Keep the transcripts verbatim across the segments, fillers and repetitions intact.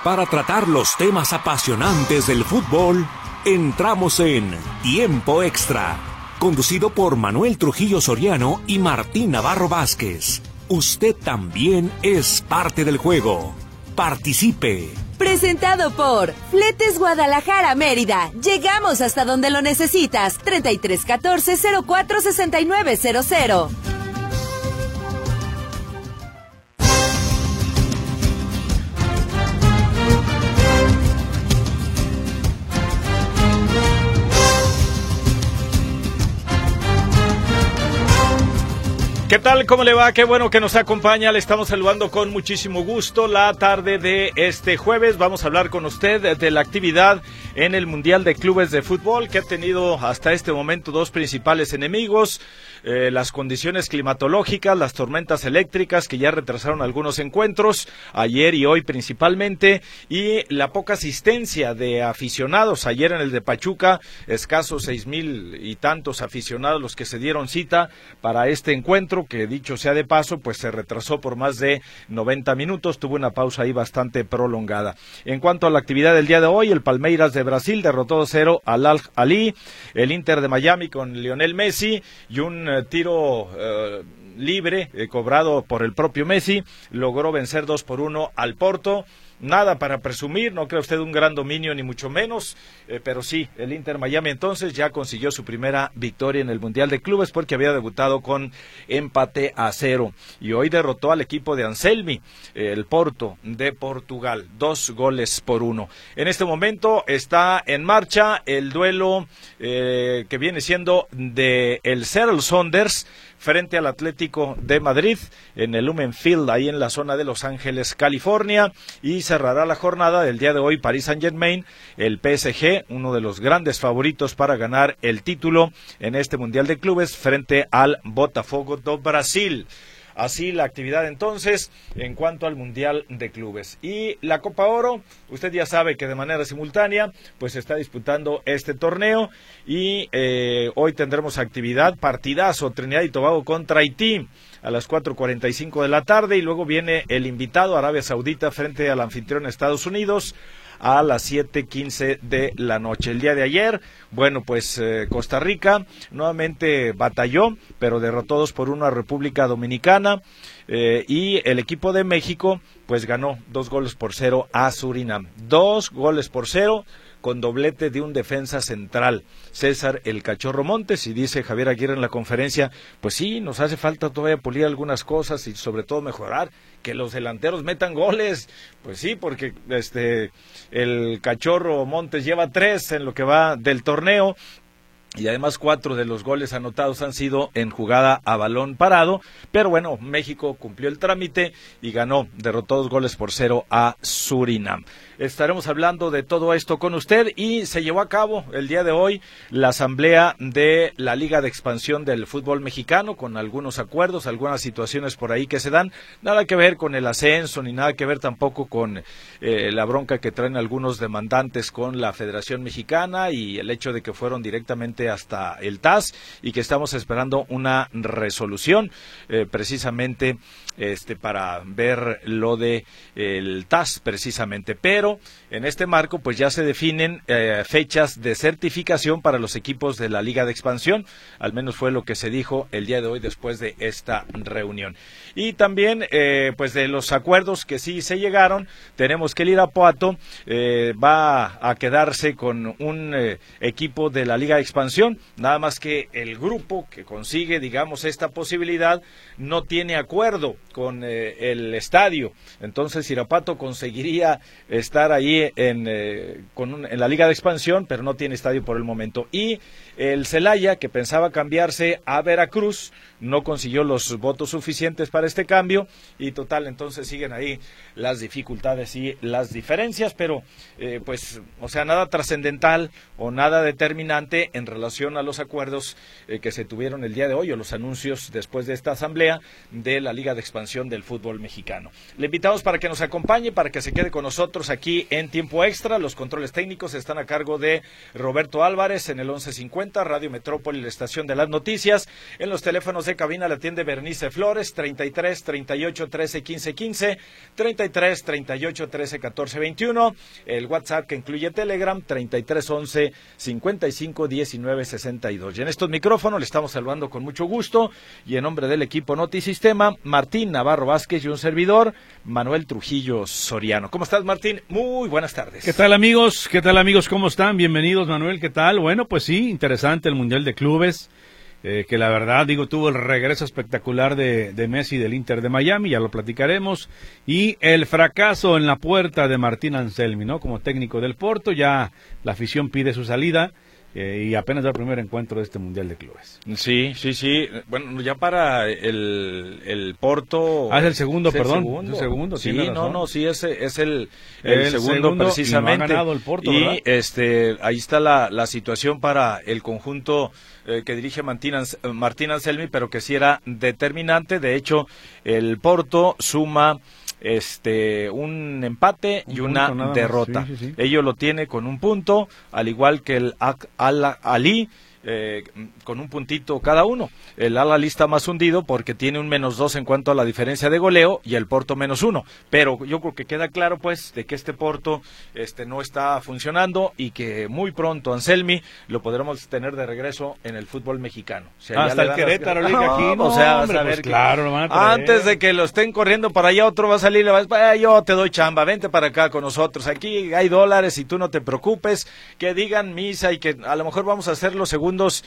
Para tratar los temas apasionantes del fútbol, entramos en Tiempo Extra, conducido por Manuel Trujillo Soriano y Martín Navarro Vázquez. Usted también es parte del juego. Participe. Presentado por Fletes Guadalajara Mérida. Llegamos hasta donde lo necesitas. treinta y tres catorce cero cuatro sesenta y nueve cero cero. ¿Qué tal? ¿Cómo le va? Qué bueno que nos acompaña. Le estamos saludando con muchísimo gusto la tarde de este jueves. Vamos a hablar con usted de la actividad en el Mundial de Clubes de Fútbol, que ha tenido hasta este momento dos principales enemigos. Eh, las condiciones climatológicas, las tormentas eléctricas que ya retrasaron algunos encuentros, ayer y hoy principalmente, y la poca asistencia de aficionados. Ayer en el de Pachuca, escasos seis mil y tantos aficionados los que se dieron cita para este encuentro, que dicho sea de paso, pues se retrasó por más de noventa minutos, tuvo una pausa ahí bastante prolongada. En cuanto a la actividad del día de hoy, el Palmeiras de Brasil derrotó dos cero al Al-Ahly, el Inter de Miami con Lionel Messi y un eh, tiro eh, libre eh, cobrado por el propio Messi logró vencer dos por uno al Porto. Nada para presumir, no cree usted un gran dominio ni mucho menos, eh, pero sí, el Inter Miami entonces ya consiguió su primera victoria en el Mundial de Clubes porque había debutado con empate a cero y hoy derrotó al equipo de Anselmi, eh, el Porto de Portugal, dos goles por uno. En este momento está en marcha el duelo eh, que viene siendo de el Seattle Sounders frente al Atlético de Madrid en el Lumen Field, ahí en la zona de Los Ángeles, California, y cerrará la jornada del día de hoy Paris Saint-Germain, el P S G, uno de los grandes favoritos para ganar el título en este Mundial de Clubes frente al Botafogo do Brasil. Así la actividad entonces en cuanto al Mundial de Clubes. Y la Copa Oro, usted ya sabe que de manera simultánea pues se está disputando este torneo y eh, hoy tendremos actividad, partidazo, Trinidad y Tobago contra Haití a las cuatro cuarenta y cinco de la tarde y luego viene el invitado Arabia Saudita frente al anfitrión Estados Unidos a las siete quince de la noche. El día de ayer, bueno, pues eh, Costa Rica nuevamente batalló, pero derrotó dos por uno a República Dominicana, eh, y el equipo de México, pues ganó dos goles por cero a Surinam. Dos goles por cero, con doblete de un defensa central, César el Cachorro Montes, y dice Javier Aguirre en la conferencia, pues sí, nos hace falta todavía pulir algunas cosas y sobre todo mejorar, que los delanteros metan goles, pues sí, porque este el Cachorro Montes lleva tres en lo que va del torneo, y además cuatro de los goles anotados han sido en jugada a balón parado, pero bueno, México cumplió el trámite y ganó, derrotó dos goles por cero a Surinam. Estaremos hablando de todo esto con usted y se llevó a cabo el día de hoy la asamblea de la Liga de Expansión del Fútbol Mexicano con algunos acuerdos, algunas situaciones por ahí que se dan, nada que ver con el ascenso ni nada que ver tampoco con eh, la bronca que traen algunos demandantes con la Federación Mexicana y el hecho de que fueron directamente hasta el T A S y que estamos esperando una resolución eh, precisamente este para ver lo de el T A S precisamente, pero en este marco pues ya se definen eh, fechas de certificación para los equipos de la Liga de Expansión, al menos fue lo que se dijo el día de hoy después de esta reunión. Y también eh, pues de los acuerdos que sí se llegaron, tenemos que el Irapuato eh, va a quedarse con un eh, equipo de la Liga de Expansión, nada más que el grupo que consigue digamos esta posibilidad no tiene acuerdo con eh, el estadio, entonces Irapuato conseguiría estar ahí en, eh, con un, en la Liga de Expansión, pero no tiene estadio por el momento, y el Celaya, que pensaba cambiarse a Veracruz, no consiguió los votos suficientes para este cambio, y total, entonces siguen ahí las dificultades y las diferencias, pero eh, pues, o sea, nada trascendental o nada determinante en relación relación a los acuerdos eh, que se tuvieron el día de hoy o los anuncios después de esta asamblea de la Liga de Expansión del Fútbol Mexicano. Le invitamos para que nos acompañe, para que se quede con nosotros aquí en Tiempo Extra. Los controles técnicos están a cargo de Roberto Álvarez en el once cincuenta, Radio Metrópoli, la estación de las noticias. En los teléfonos de cabina la atiende Bernice Flores, treinta y tres, treinta y ocho, trece, quince, quince, treinta y tres, treinta y ocho, trece, catorce, veintiuno. El WhatsApp que incluye Telegram, treinta y tres, once, cincuenta y cinco, diecinueve, sesenta y dos. Y en estos micrófonos le estamos saludando con mucho gusto y en nombre del equipo Notisistema, Martín Navarro Vázquez y un servidor, Manuel Trujillo Soriano. ¿Cómo estás, Martín? Muy buenas tardes. ¿Qué tal, amigos? ¿Qué tal, amigos? ¿Cómo están? Bienvenidos, Manuel. ¿Qué tal? Bueno, pues sí, interesante el Mundial de Clubes, eh, que la verdad, digo, tuvo el regreso espectacular de, de Messi del Inter de Miami, ya lo platicaremos, y el fracaso en la puerta de Martín Anselmi, ¿no? Como técnico del Porto, ya la afición pide su salida. Eh, y apenas el primer encuentro de este Mundial de Clubes. Sí, sí, sí. Bueno, ya para el, el Porto... Ah, es el segundo, es el perdón. Segundo. Es el segundo, sí, no, no, no, sí, es, es el, el, el segundo, segundo precisamente. Y no ha ganado el Porto, y ¿verdad? este, ahí está la, la situación para el conjunto eh, que dirige Martín, Martín Anselmi, pero que sí era determinante. De hecho, el Porto suma... este un empate un y una derrota. Sí, sí, sí. Ello lo tiene con un punto, al igual que el Al-Ahly, eh, con un puntito cada uno. El Al-Ahly está más hundido porque tiene un menos dos en cuanto a la diferencia de goleo y el Porto menos uno. Pero yo creo que queda claro, pues, de que este Porto este, no está funcionando y que muy pronto Anselmi lo podremos tener de regreso en el fútbol mexicano. O sea, hasta el Querétaro, las... no, aquí, no, o sea, hombre, a ver pues que... claro, lo van a traer. Antes de que lo estén corriendo para allá, otro va a salir y le va a decir, eh, yo te doy chamba, vente para acá con nosotros. Aquí hay dólares y tú no te preocupes. Que digan misa y que a lo mejor vamos a ser los segundos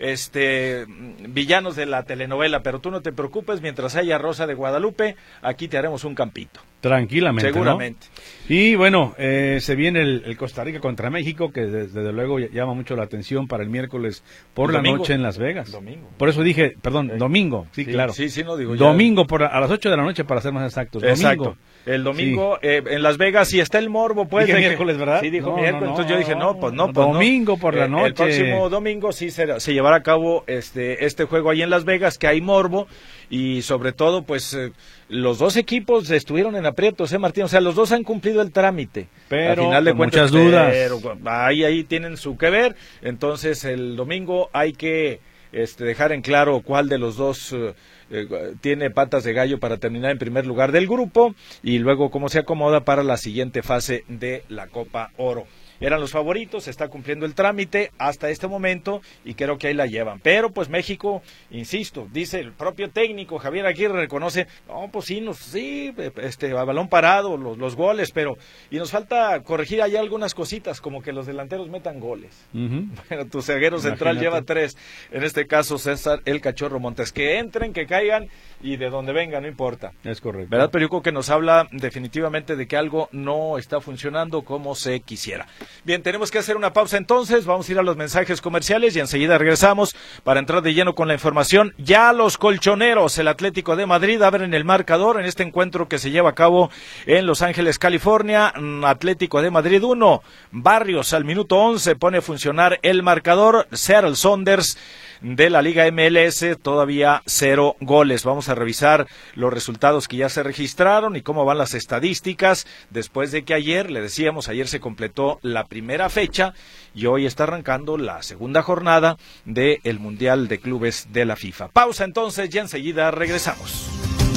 este villanos de la telenovela, pero tú no te preocupes, mientras haya Rosa de Guadalupe, aquí te haremos un campito. Tranquilamente, seguramente. ¿No? Y bueno, eh, se viene el, el Costa Rica contra México, que desde, desde luego llama mucho la atención para el miércoles por la domingo. noche en Las Vegas. Domingo. Por eso dije, perdón, Sí. domingo, sí, Sí, claro. sí, sí, no digo ya. Domingo por, a las ocho de la noche, para ser más exactos. Exacto. Domingo. El domingo sí. eh, en Las Vegas, y está el morbo, pues. Dije de miércoles, que, ¿verdad? Sí, dijo no, miércoles, no, no, entonces yo dije, no, pues no, pues domingo no. por la Eh, noche. El próximo domingo sí se, se llevará a cabo este, este juego ahí en Las Vegas, que hay morbo, y sobre todo, pues, eh, los dos equipos estuvieron en aprietos, ¿eh, Martín? O sea, los dos han cumplido el trámite. Pero, al final de con cuentas, muchas dudas. Pero ahí, ahí tienen su que ver, entonces el domingo hay que este, dejar en claro cuál de los dos... Eh, Eh, tiene patas de gallo para terminar en primer lugar del grupo y luego cómo se acomoda para la siguiente fase de la Copa Oro. Eran los favoritos, se está cumpliendo el trámite hasta este momento y creo que ahí la llevan. Pero pues México, insisto, dice el propio técnico Javier Aguirre, reconoce, no, pues sí, nos, sí, este, a balón parado, los, los goles, pero y nos falta corregir ahí algunas cositas, como que los delanteros metan goles. Uh-huh. Bueno, tu zaguero central lleva tres, en este caso César el Cachorro Montes, que entren, que caigan y de donde vengan, no importa. Es correcto. ¿Verdad? Pero yo creo que nos habla definitivamente de que algo no está funcionando como se quisiera. Bien, tenemos que hacer una pausa entonces, vamos a ir a los mensajes comerciales y enseguida regresamos para entrar de lleno con la información. Ya los colchoneros, el Atlético de Madrid, abren el marcador en este encuentro que se lleva a cabo en Los Ángeles, California. Atlético de Madrid uno, Barrios al minuto once pone a funcionar el marcador. Seattle Sounders de la Liga M L S, todavía cero goles. Vamos a revisar los resultados que ya se registraron y cómo van las estadísticas después de que ayer, le decíamos, ayer se completó la primera fecha y hoy está arrancando la segunda jornada del Mundial de Clubes de la FIFA. Pausa entonces, ya enseguida regresamos.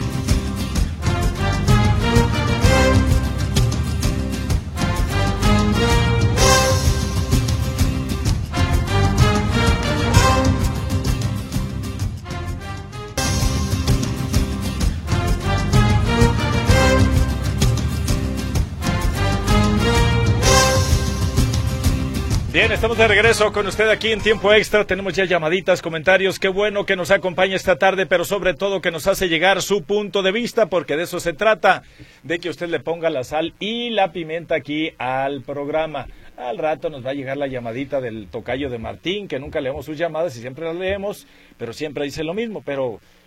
Bien, estamos de regreso con usted aquí en Tiempo Extra. Tenemos ya llamaditas, comentarios. Qué bueno que nos acompaña esta tarde, pero sobre todo que nos hace llegar su punto de vista, porque de eso se trata, de que usted le ponga la sal y la pimienta aquí al programa. Al rato nos va a llegar la llamadita del tocayo de Martín, que nunca leemos sus llamadas y siempre las leemos, pero siempre dice lo mismo, pero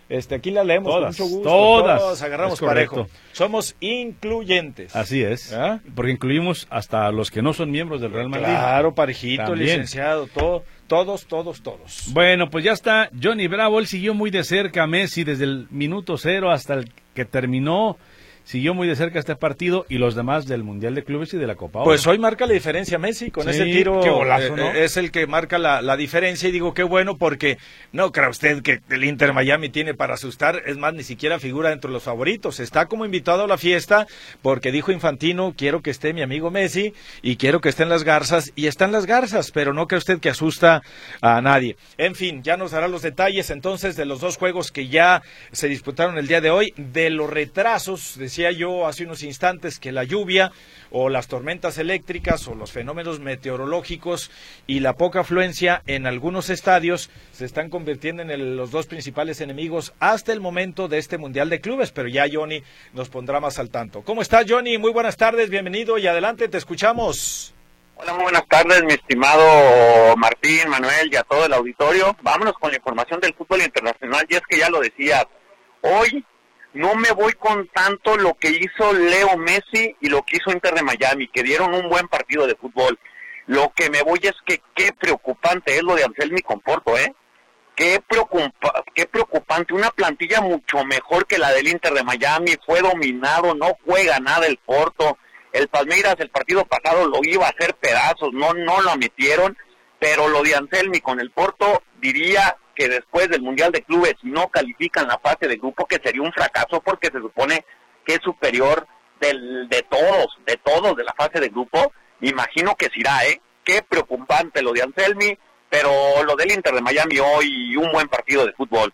Este, aquí la leemos todas, con mucho gusto. Todas. Todos agarramos parejo. Somos incluyentes. Así es. ¿Ah? Porque incluimos hasta los que no son miembros del Real Madrid. Claro, parejito, También. licenciado, todo, todos, todos, todos. Bueno, pues ya está Johnny Bravo. Él siguió muy de cerca a Messi desde el minuto cero hasta el que terminó. Siguió muy de cerca este partido y los demás del Mundial de Clubes y de la Copa Oro. Pues hoy marca la diferencia Messi con sí, ese tiro. Qué golazo, ¿no? eh, es el que marca la, la diferencia y digo qué bueno porque no crea usted que el Inter Miami tiene para asustar, es más, ni siquiera figura entre los favoritos. Está como invitado a la fiesta porque dijo Infantino, quiero que esté mi amigo Messi y quiero que estén las Garzas y están las Garzas, pero no cree usted que asusta a nadie. En fin, ya nos dará los detalles entonces de los dos juegos que ya se disputaron el día de hoy, de los retrasos. Decía yo hace unos instantes que la lluvia o las tormentas eléctricas o los fenómenos meteorológicos y la poca afluencia en algunos estadios se están convirtiendo en el, los dos principales enemigos hasta el momento de este Mundial de Clubes, pero ya Johnny nos pondrá más al tanto. ¿Cómo estás, Johnny? Muy buenas tardes, bienvenido y adelante, te escuchamos. Hola, muy buenas tardes, mi estimado Martín, Manuel y a todo el auditorio. Vámonos con la información del fútbol internacional, y es que ya lo decías, hoy no me voy con tanto lo que hizo Leo Messi y lo que hizo Inter de Miami, que dieron un buen partido de fútbol. Lo que me voy es que qué preocupante es lo de Anselmi con Porto, ¿eh? Qué, preocupa, qué preocupante, una plantilla mucho mejor que la del Inter de Miami, fue dominado, no juega nada el Porto. El Palmeiras el partido pasado lo iba a hacer pedazos, no, no lo metieron, pero lo de Anselmi con el Porto, diría que después del Mundial de Clubes no califican la fase de grupo, que sería un fracaso porque se supone que es superior del, de todos, de todos de la fase de grupo, imagino que será, ¿eh? Qué preocupante lo de Anselmi, pero lo del Inter de Miami hoy, un buen partido de fútbol.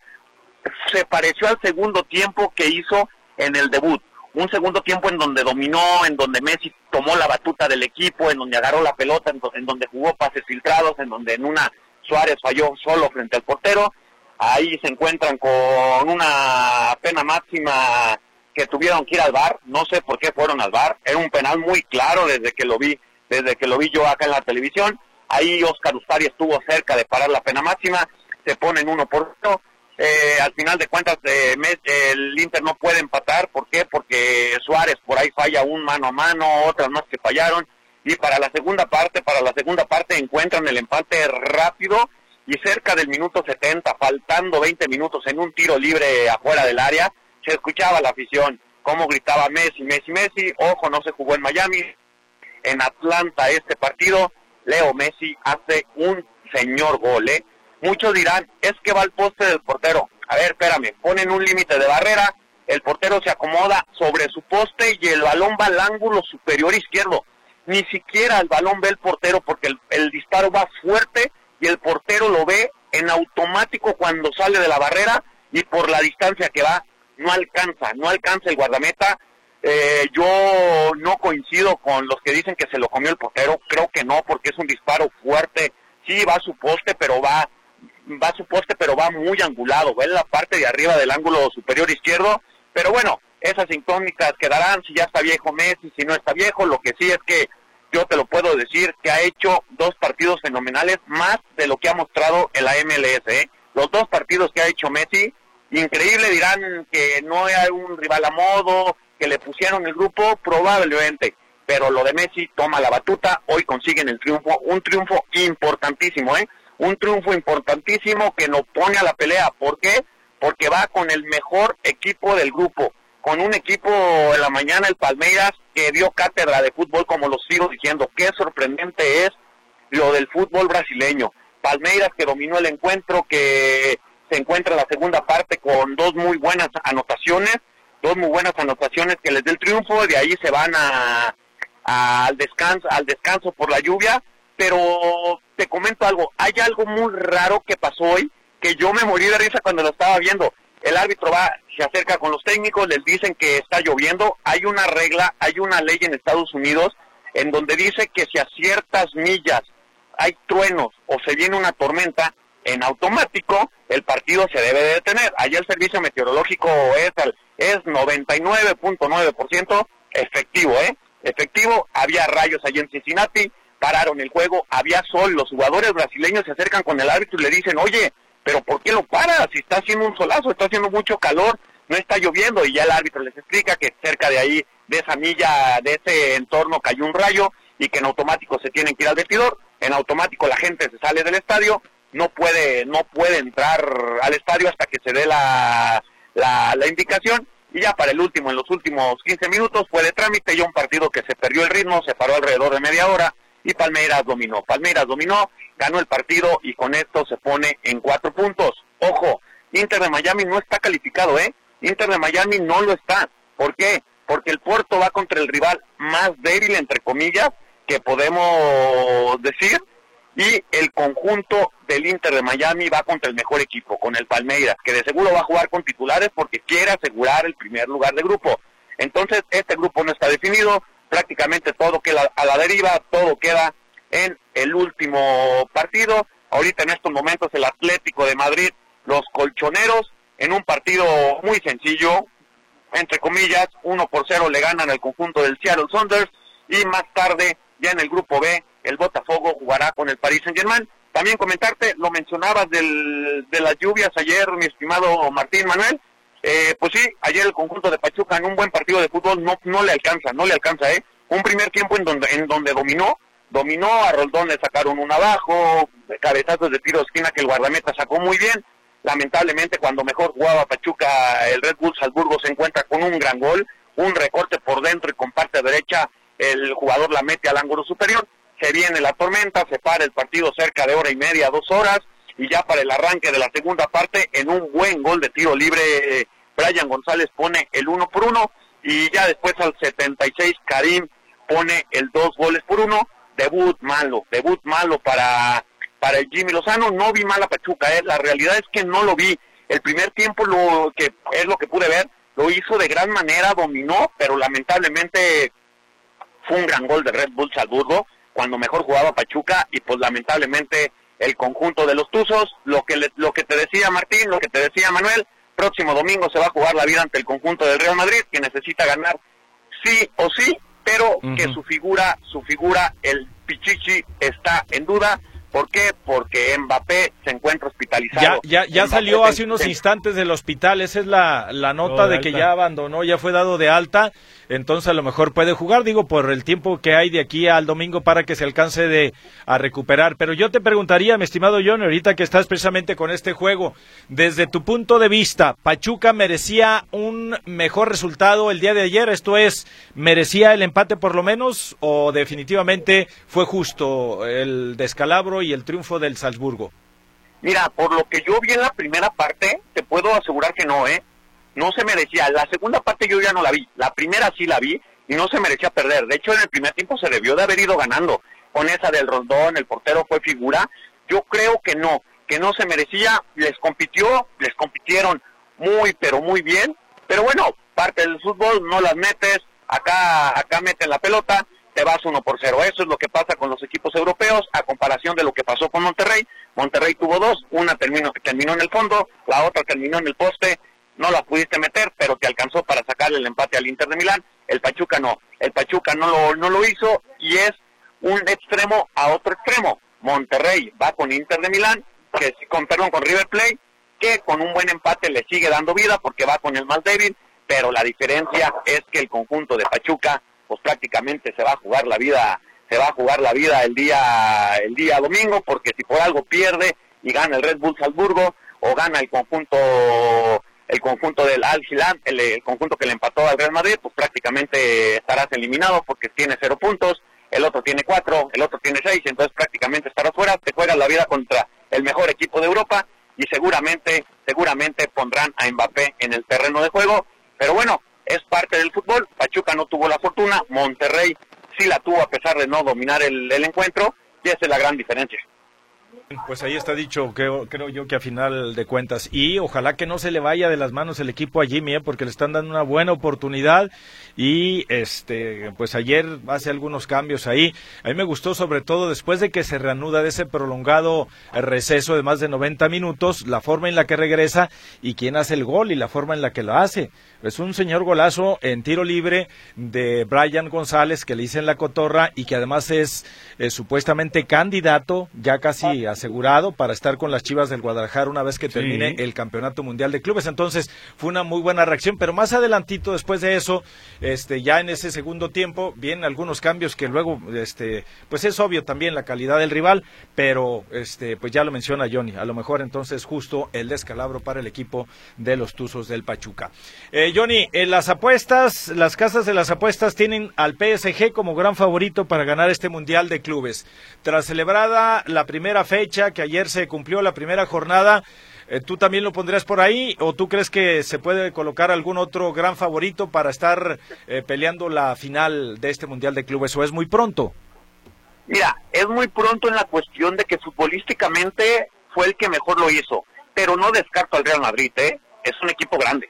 Se pareció al segundo tiempo que hizo en el debut, un segundo tiempo en donde dominó, en donde Messi tomó la batuta del equipo, en donde agarró la pelota, en, do, en donde jugó pases filtrados, en donde en una Suárez falló solo frente al portero. Ahí se encuentran con una pena máxima que tuvieron que ir al V A R, no sé por qué fueron al V A R, era un penal muy claro desde que lo vi, desde que lo vi yo acá en la televisión. Ahí Oscar Ustari estuvo cerca de parar la pena máxima, se ponen uno por uno. Eh, al final de cuentas eh, el Inter no puede empatar, ¿por qué? Porque Suárez por ahí falla un mano a mano, otras más que fallaron, y para la segunda parte, para la segunda parte encuentran el empate rápido, y cerca del minuto setenta, faltando veinte minutos en un tiro libre afuera del área, se escuchaba la afición, cómo gritaba Messi, Messi, Messi, ojo, no se jugó en Miami, en Atlanta este partido, Leo Messi hace un señor gol, ¿eh? Muchos dirán, es que va al poste del portero. A ver, espérame, ponen un límite de barrera, el portero se acomoda sobre su poste y el balón va al ángulo superior izquierdo. Ni siquiera el balón ve el portero porque el, el disparo va fuerte y el portero lo ve en automático cuando sale de la barrera y por la distancia que va, no alcanza, no alcanza el guardameta. Eh, yo no coincido con los que dicen que se lo comió el portero, creo que no, porque es un disparo fuerte. Sí, va a su poste, pero va... va a su poste, pero va muy angulado, va en la parte de arriba del ángulo superior izquierdo, pero bueno, esas incógnitas quedarán, si ya está viejo Messi, si no está viejo, lo que sí es que yo te lo puedo decir, que ha hecho dos partidos fenomenales, más de lo que ha mostrado en la M L S, ¿eh? Los dos partidos que ha hecho Messi, increíble, dirán que no hay un rival a modo, que le pusieron el grupo, probablemente, pero lo de Messi toma la batuta, hoy consiguen el triunfo, un triunfo importantísimo, ¿eh? Un triunfo importantísimo que nos pone a la pelea. ¿Por qué? Porque va con el mejor equipo del grupo, con un equipo en la mañana, el Palmeiras, que dio cátedra de fútbol, como lo sigo diciendo. Qué sorprendente es lo del fútbol brasileño. Palmeiras que dominó el encuentro, que se encuentra en la segunda parte con dos muy buenas anotaciones, dos muy buenas anotaciones que les dé el triunfo, de ahí se van a, a, al descanso, al descanso por la lluvia. Pero te comento algo, hay algo muy raro que pasó hoy, que yo me morí de risa cuando lo estaba viendo. El árbitro va, se acerca con los técnicos, les dicen que está lloviendo. Hay una regla, hay una ley en Estados Unidos en donde dice que si a ciertas millas hay truenos o se viene una tormenta, en automático el partido se debe de detener. Allá el servicio meteorológico es, es noventa y nueve punto nueve por ciento efectivo, ¿eh? Efectivo, había rayos allí en Cincinnati, pararon el juego, había sol, los jugadores brasileños se acercan con el árbitro y le dicen, oye, pero ¿por qué lo para? Si está haciendo un solazo, está haciendo mucho calor, no está lloviendo, y ya el árbitro les explica que cerca de ahí, de esa milla, de ese entorno cayó un rayo, y que en automático se tienen que ir al vestidor, en automático la gente se sale del estadio, no puede, no puede entrar al estadio hasta que se dé la, la, la indicación, y ya para el último, en los últimos quince minutos fue de trámite, ya un partido que se perdió el ritmo, se paró alrededor de media hora, y Palmeiras dominó, Palmeiras dominó, ganó el partido, y con esto se pone en cuatro puntos. Ojo, Inter de Miami no está calificado, ¿eh? Inter de Miami no lo está. ¿Por qué? Porque el Porto va contra el rival más débil, entre comillas, que podemos decir, y el conjunto del Inter de Miami va contra el mejor equipo, con el Palmeiras, que de seguro va a jugar con titulares porque quiere asegurar el primer lugar de grupo. Entonces, este grupo no está definido, prácticamente todo queda a la deriva, todo queda en el último partido. Ahorita en estos momentos el Atlético de Madrid, los colchoneros, en un partido muy sencillo, entre comillas, uno por cero le ganan al conjunto del Seattle Sounders, y más tarde, ya en el grupo B, el Botafogo jugará con el Paris Saint-Germain. También comentarte, lo mencionabas del, de las lluvias ayer, mi estimado Martín Manuel, eh, pues sí, ayer el conjunto de Pachuca en un buen partido de fútbol no no le alcanza, no le alcanza, ¿eh? Un primer tiempo en donde en donde dominó, dominó, a Roldón le sacaron un abajo, cabezazos de tiro de esquina que el guardameta sacó muy bien. Lamentablemente, cuando mejor jugaba Pachuca, el Red Bull Salzburgo se encuentra con un gran gol, un recorte por dentro y con parte derecha, el jugador la mete al ángulo superior, se viene la tormenta, se para el partido cerca de hora y media, dos horas, y ya para el arranque de la segunda parte, en un buen gol de tiro libre, Brian González pone el uno por uno, y ya después al setenta y seis, Karim pone el dos goles por uno, debut malo, debut malo para... para el Jimmy Lozano. No vi mal a Pachuca, ¿eh? La realidad es que no lo vi. El primer tiempo, lo que es lo que pude ver, lo hizo de gran manera, dominó, pero lamentablemente fue un gran gol de Red Bull Salzburgo, cuando mejor jugaba Pachuca, y pues lamentablemente el conjunto de los Tuzos, lo que le, lo que te decía Martín, lo que te decía Manuel, próximo domingo se va a jugar la vida ante el conjunto del Real Madrid, que necesita ganar sí o sí, pero uh-huh. que su figura, su figura, el Pichichi, está en duda. ¿Por qué? Porque Mbappé se encuentra hospitalizado. Ya, ya, ya salió hace unos se... instantes del hospital, esa es la, la nota oh, de, de que ya abandonó, ya fue dado de alta, entonces a lo mejor puede jugar, digo, por el tiempo que hay de aquí al domingo para que se alcance de a recuperar. Pero yo te preguntaría, mi estimado John, ahorita que estás precisamente con este juego, desde tu punto de vista, ¿Pachuca merecía un mejor resultado el día de ayer? Esto es, ¿merecía el empate por lo menos o definitivamente fue justo el descalabro y el triunfo del Salzburgo? Mira, por lo que yo vi en la primera parte, te puedo asegurar que no, ¿eh? No se merecía. La segunda parte yo ya no la vi. La primera sí la vi y no se merecía perder. De hecho, en el primer tiempo se debió de haber ido ganando. Con esa del Rondón, el portero fue figura. Yo creo que no, que no se merecía. Les compitió, les compitieron muy, pero muy bien. Pero bueno, parte del fútbol, no las metes. Acá, acá meten la pelota, te vas uno por cero. Eso es lo que pasa con los equipos europeos, a comparación de lo que pasó con Monterrey. Monterrey tuvo dos, una terminó, terminó en el fondo, la otra terminó en el poste, no la pudiste meter, pero te alcanzó para sacarle el empate al Inter de Milán. El Pachuca no, el Pachuca no lo, no lo hizo, y es un extremo a otro extremo. Monterrey va con Inter de Milán, que con perdón, con River Plate, que con un buen empate le sigue dando vida porque va con el más débil, pero la diferencia es que el conjunto de Pachuca pues prácticamente se va a jugar la vida, se va a jugar la vida el día el día domingo, porque si por algo pierde y gana el Red Bull Salzburgo o gana el conjunto el conjunto del Al Hilal, el, el conjunto que le empató al Real Madrid, pues prácticamente estarás eliminado porque tiene cero puntos, el otro tiene cuatro, el otro tiene seis, entonces prácticamente estarás fuera, te juegas la vida contra el mejor equipo de Europa y seguramente, seguramente pondrán a Mbappé en el terreno de juego, pero bueno, es parte del fútbol. Pachuca no tuvo la fortuna, Monterrey sí la tuvo a pesar de no dominar el, el encuentro, y esa es la gran diferencia. Pues ahí está dicho, creo, creo yo que a final de cuentas, y ojalá que no se le vaya de las manos el equipo a Jimmy, ¿eh? Porque le están dando una buena oportunidad, y este pues ayer hace algunos cambios ahí. A mí me gustó sobre todo después de que se reanuda de ese prolongado receso de más de noventa minutos, la forma en la que regresa y quién hace el gol y la forma en la que lo hace. Es un señor golazo en tiro libre de Brian González, que le dicen la cotorra y que además es eh, supuestamente candidato ya casi a asegurado para estar con las Chivas del Guadalajara una vez que termine Sí. el Campeonato Mundial de Clubes. Entonces fue una muy buena reacción, pero más adelantito después de eso, este ya en ese segundo tiempo vienen algunos cambios que luego, este pues es obvio también la calidad del rival, pero este pues ya lo menciona Johnny, a lo mejor entonces justo el descalabro para el equipo de los Tuzos del Pachuca. Eh, Johnny, en las apuestas, las casas de las apuestas tienen al P S G como gran favorito para ganar este Mundial de Clubes. Tras celebrada la primera fecha, que ayer se cumplió la primera jornada, eh, ¿tú también lo pondrías por ahí o tú crees que se puede colocar algún otro gran favorito para estar eh, peleando la final de este Mundial de Clubes o es muy pronto? Mira, es muy pronto en la cuestión de que futbolísticamente fue el que mejor lo hizo, pero no descarto al Real Madrid, ¿eh? Es un equipo grande.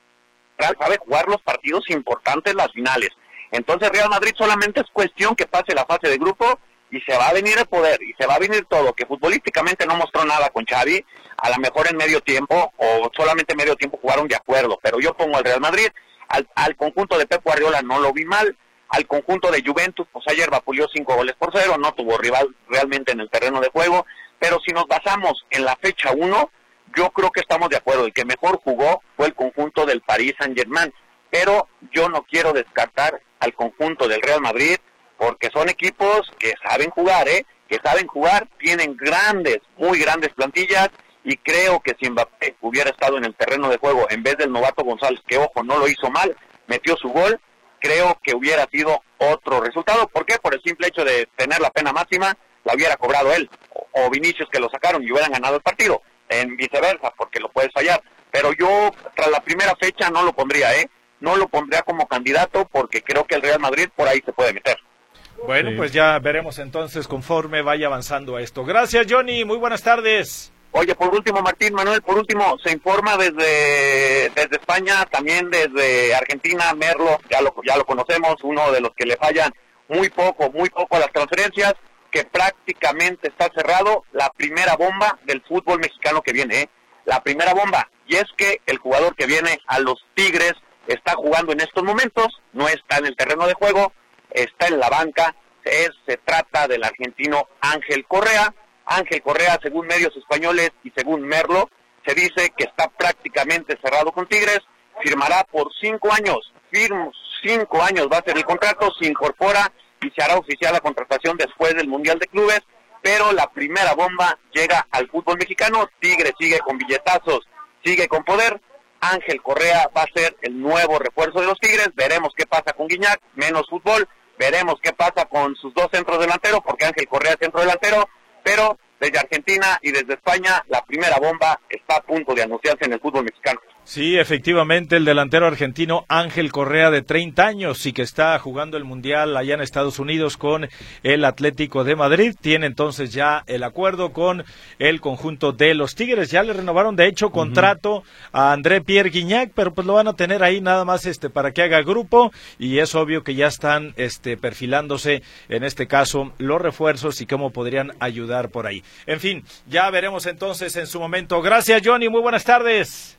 Real sabe jugar los partidos importantes, las finales. Entonces Real Madrid solamente es cuestión que pase la fase de grupo y se va a venir el poder, y se va a venir todo, que futbolísticamente no mostró nada con Xavi, a lo mejor en medio tiempo, o solamente medio tiempo jugaron de acuerdo, pero yo pongo al Real Madrid, al, al conjunto de Pep Guardiola no lo vi mal, al conjunto de Juventus, pues ayer vapuleó cinco goles por cero, no tuvo rival realmente en el terreno de juego, pero si nos basamos en la fecha uno, yo creo que estamos de acuerdo, el que mejor jugó fue el conjunto del Paris Saint-Germain, pero yo no quiero descartar al conjunto del Real Madrid, porque son equipos que saben jugar, ¿eh? que saben jugar, tienen grandes, muy grandes plantillas, y creo que si Mbappé hubiera estado en el terreno de juego en vez del novato González, que ojo, no lo hizo mal, metió su gol, creo que hubiera sido otro resultado. ¿Por qué? Por el simple hecho de tener la pena máxima, la hubiera cobrado él, o, o Vinicius, que lo sacaron y hubieran ganado el partido, en viceversa, porque lo puedes fallar. Pero yo, tras la primera fecha, no lo pondría, ¿eh? No lo pondría como candidato, porque creo que el Real Madrid por ahí se puede meter. Bueno, Sí. pues ya veremos entonces conforme vaya avanzando a esto. Gracias, Johnny, muy buenas tardes. Oye, por último, Martín, Manuel, por último, se informa desde desde España, también desde Argentina, Merlo, ya lo, ya lo conocemos, uno de los que le fallan muy poco, muy poco a las transferencias, que prácticamente está cerrado la primera bomba del fútbol mexicano que viene, ¿eh? La primera bomba, y es que el jugador que viene a los Tigres está jugando en estos momentos, no está en el terreno de juego, está en la banca, es, se trata del argentino Ángel Correa. Ángel Correa, según medios españoles y según Merlo, se dice que está prácticamente cerrado con Tigres, firmará por cinco años, firma, cinco años va a ser el contrato, se incorpora y se hará oficial la contratación después del Mundial de Clubes, pero la primera bomba llega al fútbol mexicano, Tigres sigue con billetazos, sigue con poder, Ángel Correa va a ser el nuevo refuerzo de los Tigres, veremos qué pasa con Guiñac, menos fútbol, veremos qué pasa con sus dos centros delanteros, porque Ángel Correa es centro delantero, pero desde Argentina y desde España la primera bomba está a punto de anunciarse en el fútbol mexicano. Sí, efectivamente, el delantero argentino Ángel Correa, de treinta años y que está jugando el Mundial allá en Estados Unidos con el Atlético de Madrid, tiene entonces ya el acuerdo con el conjunto de los Tigres. Ya le renovaron, de hecho, contrato uh-huh. a André Pierre Guignac, pero pues lo van a tener ahí nada más este para que haga grupo, y es obvio que ya están este perfilándose, en este caso, los refuerzos y cómo podrían ayudar por ahí. En fin, ya veremos entonces en su momento. Gracias, Johnny, muy buenas tardes.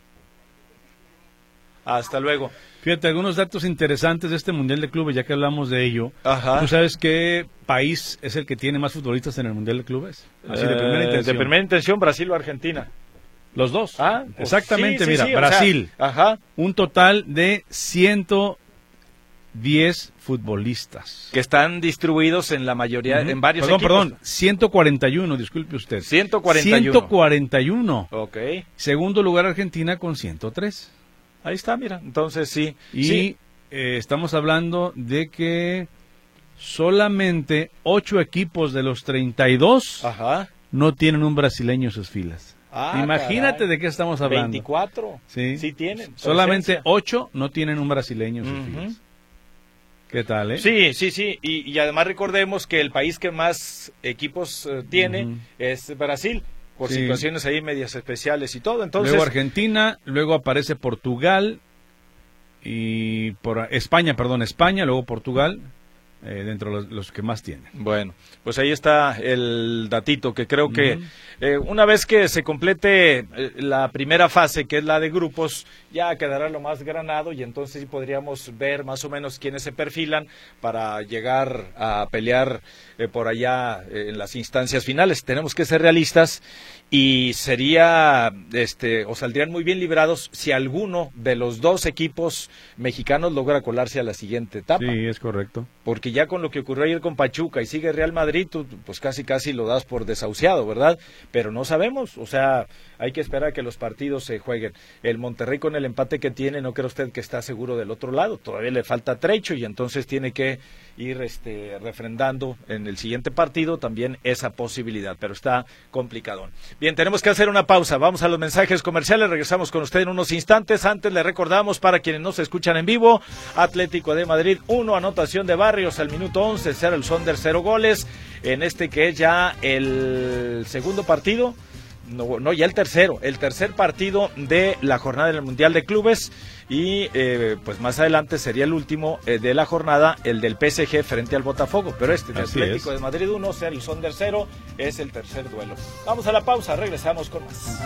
Hasta luego. Fíjate, algunos datos interesantes de este Mundial de Clubes, ya que hablamos de ello. Ajá. ¿Tú sabes qué país es el que tiene más futbolistas en el Mundial de Clubes? Así de primera intención. Eh, de primera intención, Brasil o Argentina. Los dos. Ah, pues exactamente, sí, sí, mira, sí, Brasil. O sea, ajá. Un total de ciento diez futbolistas. Que están distribuidos en la mayoría, uh-huh. en varios perdón, equipos. Perdón, ciento cuarenta y uno, disculpe usted. ciento cuarenta y uno. ciento cuarenta y uno. Ok. Segundo lugar Argentina con ciento tres. Ahí está, mira, entonces sí. Y sí. Eh, estamos hablando de que solamente ocho equipos de los treinta y dos Ajá. no tienen un brasileño en sus filas. Ah, imagínate caray. De qué estamos hablando. veinticuatro. Sí, sí tienen. Solamente ocho no tienen un brasileño en sus uh-huh. filas. ¿Qué tal, eh? Sí, sí, sí. Y, y además recordemos que el país que más equipos uh, tiene uh-huh. es Brasil. Por sí. situaciones ahí medias especiales y todo. Entonces, luego Argentina, luego aparece Portugal y por España, perdón, España, luego Portugal, eh, dentro de los, los que más tienen. Bueno, pues ahí está el datito que creo que uh-huh. eh, una vez que se complete eh, la primera fase, que es la de grupos, ya quedará lo más granado y entonces podríamos ver más o menos quiénes se perfilan para llegar a pelear eh, por allá eh, en las instancias finales. Tenemos que ser realistas y sería, este, o saldrían muy bien librados si alguno de los dos equipos mexicanos logra colarse a la siguiente etapa. Sí, es correcto. Porque ya con lo que ocurrió ayer con Pachuca y sigue Real Madrid, tú, pues casi casi lo das por desahuciado, ¿verdad? Pero no sabemos, o sea, hay que esperar a que los partidos se jueguen. El Monterrey con el empate que tiene, ¿no cree usted que está seguro del otro lado? Todavía le falta trecho y entonces tiene que ir este, refrendando en el siguiente partido también esa posibilidad, pero está complicado. Bien, tenemos que hacer una pausa, vamos a los mensajes comerciales, regresamos con usted en unos instantes. Antes le recordamos, para quienes no se escuchan en vivo, Atlético de Madrid uno, anotación de Barrios al minuto once, cero el Sonder, cero goles, en este que es ya el segundo partido, no, no ya el tercero, el tercer partido de la jornada del Mundial de Clubes, y eh, pues más adelante sería el último eh, de la jornada, el del P S G frente al Botafogo, pero este de Así Atlético es. de Madrid uno, Seattle Sonder cero, es el tercer duelo. Vamos a la pausa, regresamos con más.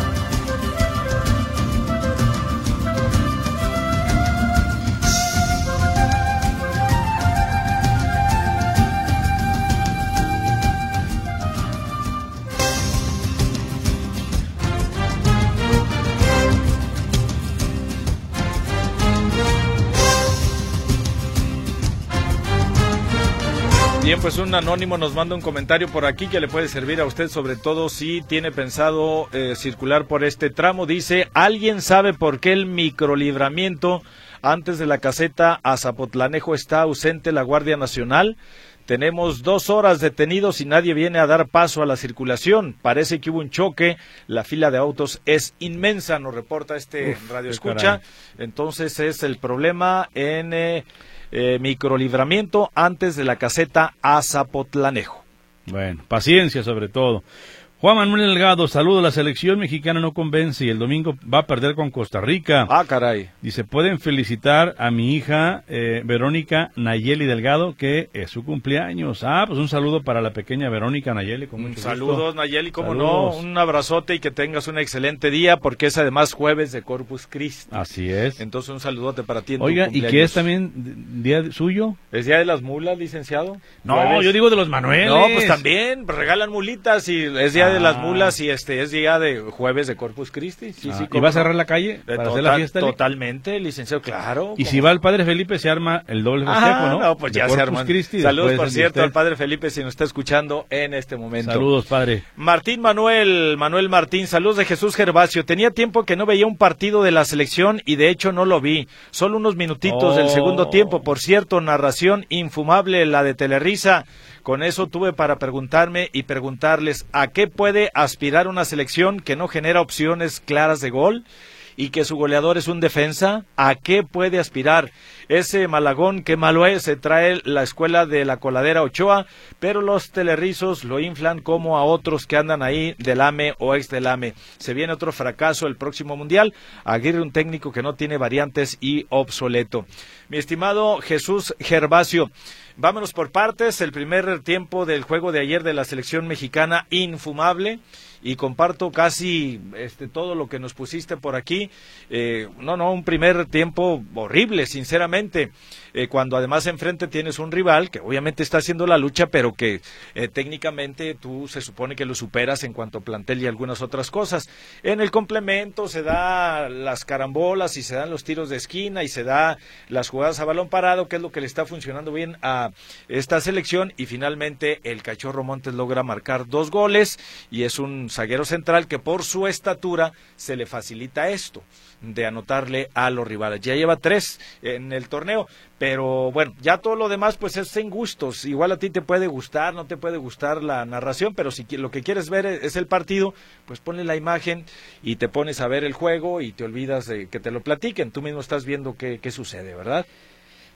Bien, pues un anónimo nos manda un comentario por aquí que le puede servir a usted, sobre todo si tiene pensado eh, circular por este tramo. Dice, ¿alguien sabe por qué el microlibramiento antes de la caseta a Zapotlanejo está ausente la Guardia Nacional? Tenemos dos horas detenidos y nadie viene a dar paso a la circulación. Parece que hubo un choque, la fila de autos es inmensa, nos reporta este Uf, radio escucha. Entonces es el problema en... Eh, Eh, microlibramiento antes de la caseta a Zapotlanejo. Bueno, paciencia sobre todo. Juan Manuel Delgado, saludo, la selección mexicana no convence y el domingo va a perder con Costa Rica. Ah, caray. Dice, pueden felicitar a mi hija eh, Verónica Nayeli Delgado, que es su cumpleaños. Ah, pues un saludo para la pequeña Verónica Nayeli, con mucho Saludos, gusto. Nayeli, cómo Saludos. no, un abrazote y que tengas un excelente día, porque es además jueves de Corpus Christi. Así es. Entonces un saludote para ti en Oiga, tu ¿y cumpleaños. qué es también día suyo? ¿Es día de las mulas, licenciado? No, ¿Jueves? yo digo de los Manueles. No, pues también, pues regalan mulitas y es día Ah. de las mulas y este es día de jueves de Corpus Christi. Sí, ah, sí, ¿y va a cerrar la calle para Total, hacer la fiesta? Totalmente, licenciado, claro. Y si va el padre Felipe se arma el doble festejo, Ah, ¿no? no, pues ya de se Corpus arman. Christi, Saludos, por de cierto, usted. al padre Felipe si nos está escuchando en este momento. Saludos, padre. Martín Manuel, Manuel Martín, saludos de Jesús Gervasio. Tenía tiempo que no veía un partido de la selección y de hecho no lo vi. Solo unos minutitos Oh. del segundo tiempo. Por cierto, narración infumable la de Telerisa. Con eso tuve para preguntarme y preguntarles a qué puede aspirar una selección que no genera opciones claras de gol y que su goleador es un defensa. ¿A qué puede aspirar? Ese Malagón, qué malo es, se trae la escuela de la coladera Ochoa, pero los telerrizos lo inflan como a otros que andan ahí del A M E o ex del A M E. Se viene otro fracaso el próximo Mundial. Aguirre, un técnico que no tiene variantes y obsoleto. Mi estimado Jesús Gervasio, vámonos por partes. El primer tiempo del juego de ayer de la selección mexicana, infumable. Y comparto casi este todo lo que nos pusiste por aquí. Eh, no, no, un primer tiempo horrible, sinceramente. Eh, cuando además enfrente tienes un rival que obviamente está haciendo la lucha, pero que eh, técnicamente tú se supone que lo superas en cuanto a plantel y algunas otras cosas. En el complemento se da las carambolas y se dan los tiros de esquina y se da las jugadas a balón parado, que es lo que le está funcionando bien a esta selección. Y finalmente el Cachorro Montes logra marcar dos goles y es un zaguero central que por su estatura se le facilita esto de anotarle a los rivales. Ya lleva tres en el torneo, pero bueno, ya todo lo demás pues es en gustos. Igual a ti te puede gustar, no te puede gustar la narración, pero si lo que quieres ver es el partido, pues ponle la imagen y te pones a ver el juego y te olvidas de que te lo platiquen. Tú mismo estás viendo qué, qué sucede, ¿verdad?